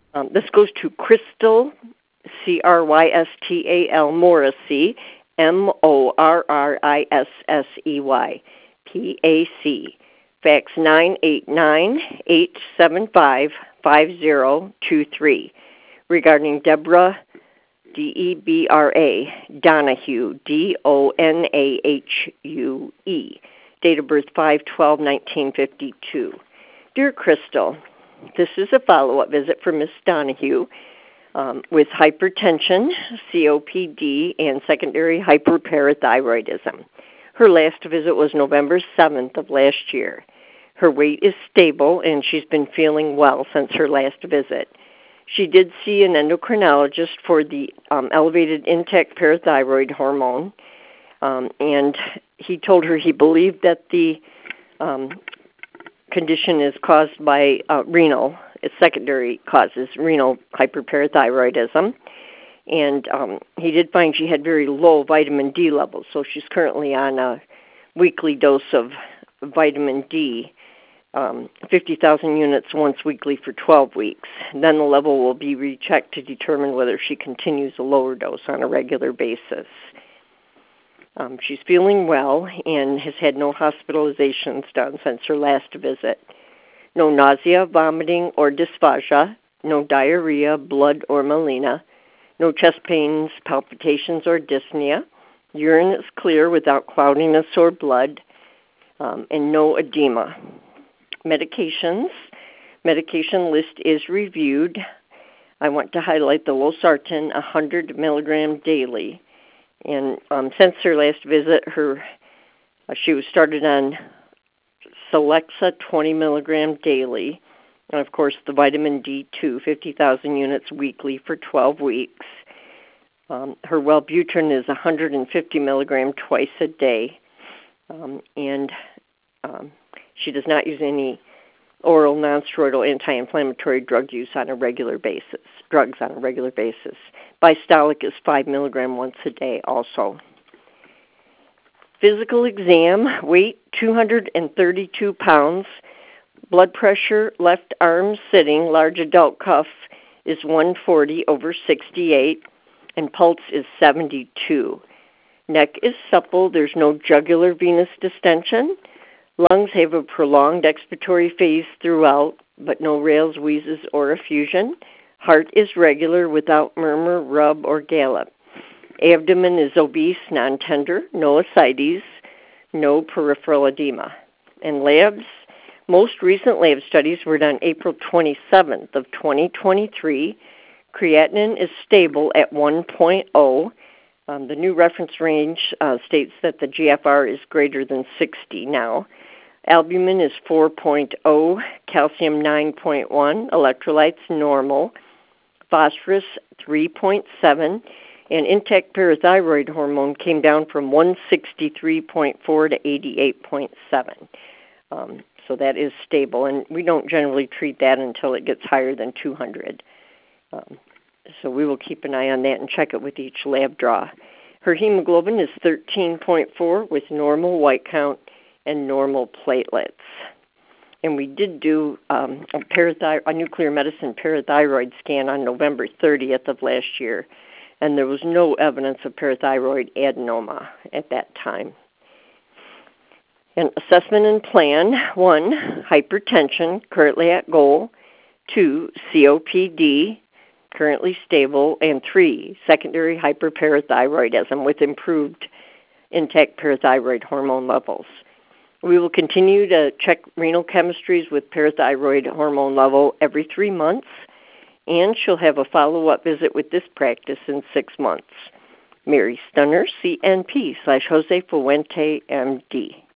This goes to Crystal, Crystal Morrissey, Morrissey, PAC. Fax 989-875-5023 regarding Deborah, Debra, Donahue, Donahue. Date of birth 5/12/1952. Dear Crystal, this is a follow-up visit for Miss Donahue with hypertension, COPD, and secondary hyperparathyroidism. Her last visit was November 7th of last year. Her weight is stable, and she's been feeling well since her last visit. She did see an endocrinologist for the elevated intact parathyroid hormone, and he told her he believed that the condition is caused by secondary causes, renal hyperparathyroidism. And he did find she had very low vitamin D levels, so she's currently on a weekly dose of vitamin D, 50,000 units once weekly for 12 weeks. Then the level will be rechecked to determine whether she continues a lower dose on a regular basis. She's feeling well and has had no hospitalizations done since her last visit. No nausea, vomiting, or dysphagia, no diarrhea, blood, or melena, no chest pains, palpitations, or dyspnea. Urine is clear without cloudiness or blood, and no edema. Medications. Medication list is reviewed. I want to highlight the losartan 100 milligram daily. And since her last visit, she was started on Celexa 20 milligram daily. And, of course, the vitamin D2, 50,000 units weekly for 12 weeks. Her Wellbutrin is 150 milligram twice a day. And she does not use any oral nonsteroidal anti-inflammatory drugs on a regular basis. Bistolic is 5 milligram once a day also. Physical exam, weight 232 pounds. Blood pressure, left arm sitting, large adult cuff is 140/68, and pulse is 72. Neck is supple. There's no jugular venous distension. Lungs have a prolonged expiratory phase throughout, but no rales, wheezes, or effusion. Heart is regular without murmur, rub, or gallop. Abdomen is obese, non-tender, no ascites, no peripheral edema. And labs, most recent lab studies were done April 27th of 2023. Creatinine is stable at 1.0. The new reference range states that the GFR is greater than 60 now. Albumin is 4.0, calcium 9.1, electrolytes normal, phosphorus 3.7, and intact parathyroid hormone came down from 163.4 to 88.7. So that is stable, and we don't generally treat that until it gets higher than 200. So we will keep an eye on that and check it with each lab draw. Her hemoglobin is 13.4 with normal white count and normal platelets. And we did do a nuclear medicine parathyroid scan on November 30th of last year, and there was no evidence of parathyroid adenoma at that time. And assessment and plan: 1, hypertension, currently at goal; 2, COPD, currently stable; and 3, secondary hyperparathyroidism with improved intact parathyroid hormone levels. We will continue to check renal chemistries with parathyroid hormone level every 3 months, and she'll have a follow-up visit with this practice in 6 months. Mary Stunner, CNP /Jose Fuente, MD.